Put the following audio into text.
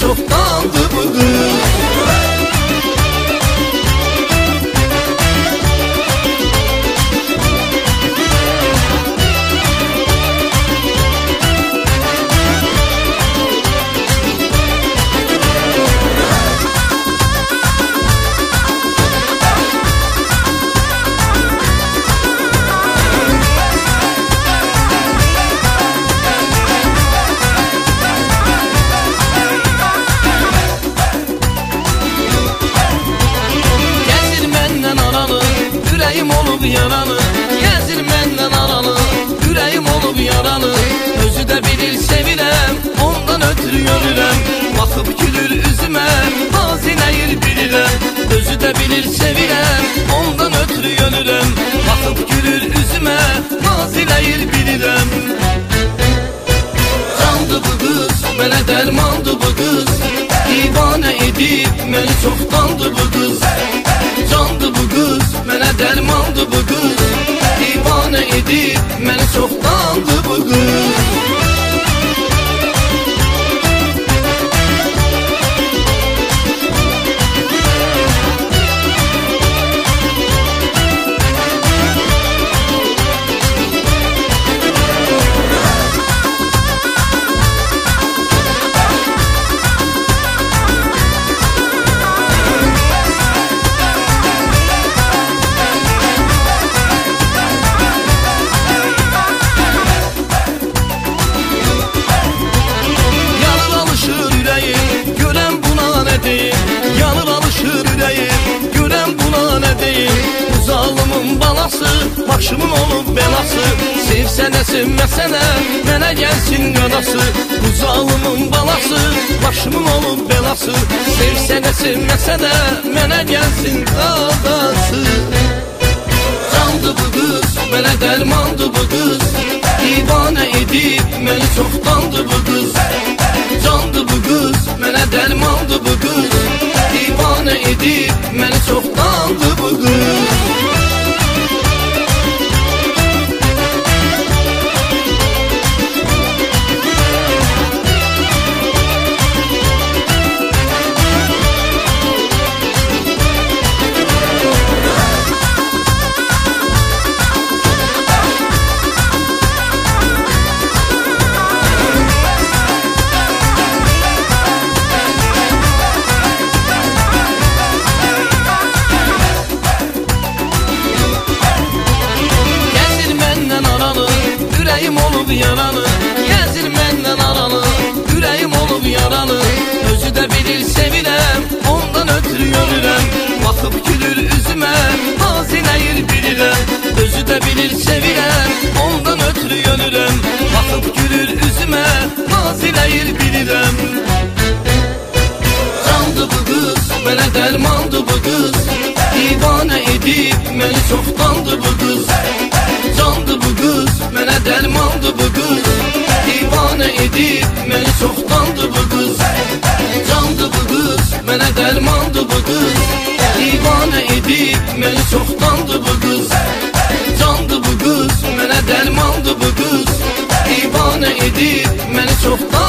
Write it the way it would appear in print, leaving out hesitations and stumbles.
çoxdandı bu qız. Ürəyim olub yaralı, gəzir məndən aralı. Ürəyim olub yaralı, özü də bilir sevirəm, ondan ötürü görürəm. Baxıb gülür üzümə, hazinəyir bilirəm. Özü də bilir sevirəm, ondan ötürü görürəm. Baxıb gülür üzümə, hazinəyir bilirəm. Candı bu qız, mənə dərmandı bu qız. Divanə edib, məni çoxdandı bu qız. Candı bu qız, mənə dərmandı bu qız. Divanə edib, məni çoxdandı bu qız. Yanır alışır ürəyim, görəm buna nə deyim. Bu zalımın balası, başımın olub belası. Sevsənə sevməsənə, mənə gəlsin qadası. Bu zalımın balası, başımın olub belası. Sevsənə sevməsənə, mənə gəlsin qadası. Candı bu qız, mənə dərmandı bu qız. Divanə edib, məni çoxdandı bu qız. Candı bu qız, mənə dərmandı bu qız. Divanə edib, məni çoxdandı bu qız. Ürəyim olub yaralı, gəzir məndən aralı. Ürəyim olub yaralı, özü də bilir sevirəm, ondan ötürü görürəm. Baxıb gülür üzümə, hazinəyir bilirəm. Özü də bilir sevirəm, ondan ötürü görürəm. Baxıb gülür üzümə, hazinəyir bilirəm. Candı bu qız, mənə dərmandı bu qız. Divanə edib, məni çoxdandı bu qız. Candı bu qız, mənə dərmandı bu qız. Divanə edib, məni çoxdandı bu qız. Candı bu qız, mənə dərmandı bu qız. Divanə edib, məni çoxdandı bu qız. Candı bu qız, mənə dərmandı bu qız. Divanə edib, məni çoxdandı